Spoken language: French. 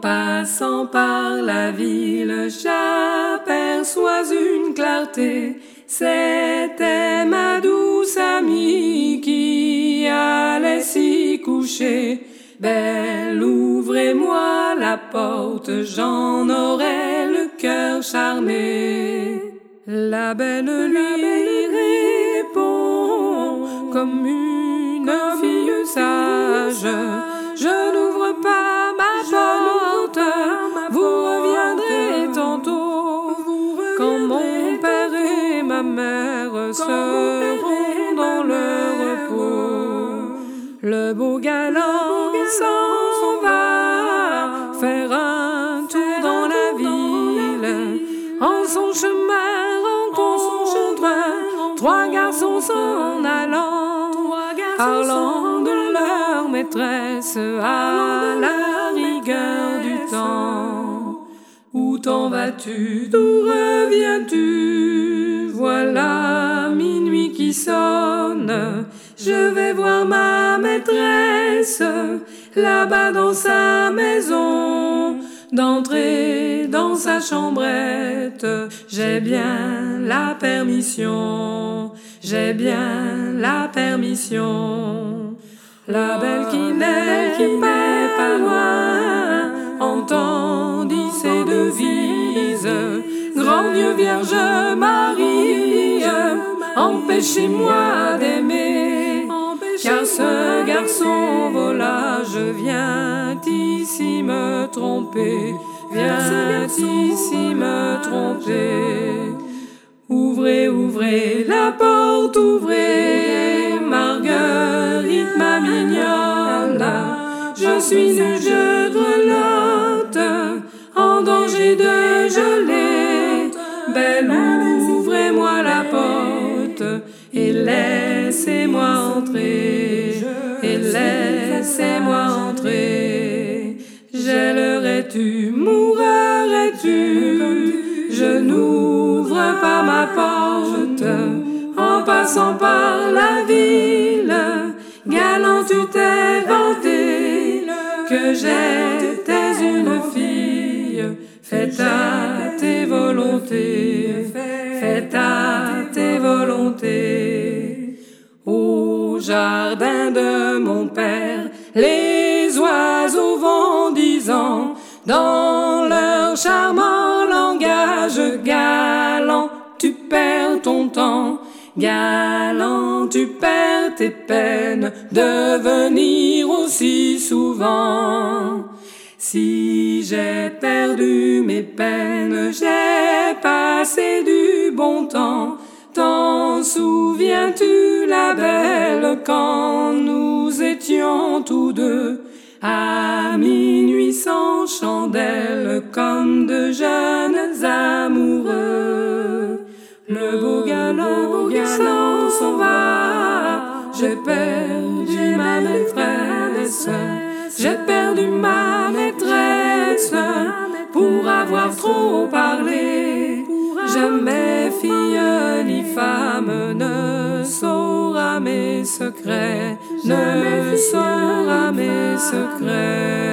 passant par la ville, j'aperçois une clarté. C'était ma douce amie qui allait s'y coucher. Belle, ouvrez-moi la porte, j'en aurai le cœur charmé. La belle lui répond comme une fille sage. Je n'ouvre pas ma porte, vous reviendrez tantôt, quand mon père et ma mère seront dans le repos. Le beau galant s'en va faire un tour dans la ville. En son chemin rencontre trois garçons s'en allant, parlant de leur maîtresse à la rigueur du temps. Où t'en vas-tu, d'où reviens-tu? Voilà minuit qui sonne, je vais voir ma maîtresse là-bas dans sa maison. D'entrer dans sa chambrette, j'ai bien la permission, j'ai bien la permission. La belle qui n'est pas loin entendit ces devises. Grand Dieu Vierge Marie, empêchez-moi d'aimer, car ce garçon volage vient ici me tromper, vient ici me tromper. Ouvrez, ouvrez la porte, ouvrez, Marguerite ma mignonne, je suis nue, je grelotte, en danger de geler. Belle, ouvrez-moi la porte et laissez-moi entrer, et laissez-moi entrer. Gèlerais-tu, mourrais-tu, je n'ouvre pas ma porte. En passant par la ville, galant tu t'es vanté que j'étais une fille. Faites à tes volontés, faites à tes volontés. Au jardin de mon père, les oiseaux vont disant dans leur charmant langage: galant, tu perds ton temps, galant, tu perds tes peines de venir aussi souvent. Si j'ai perdu mes peines, j'ai passé du bon temps. T'en souviens-tu, la belle, quand nous étions tous deux à minuit sans chandelle, comme de jeunes amoureux? Le beau galant s'en va, j'ai perdu ma maîtresse, j'ai perdu ma maîtresse, pour avoir trop parlé. Jamais fille ni femme ne saura mes secrets, ne saura mes secrets.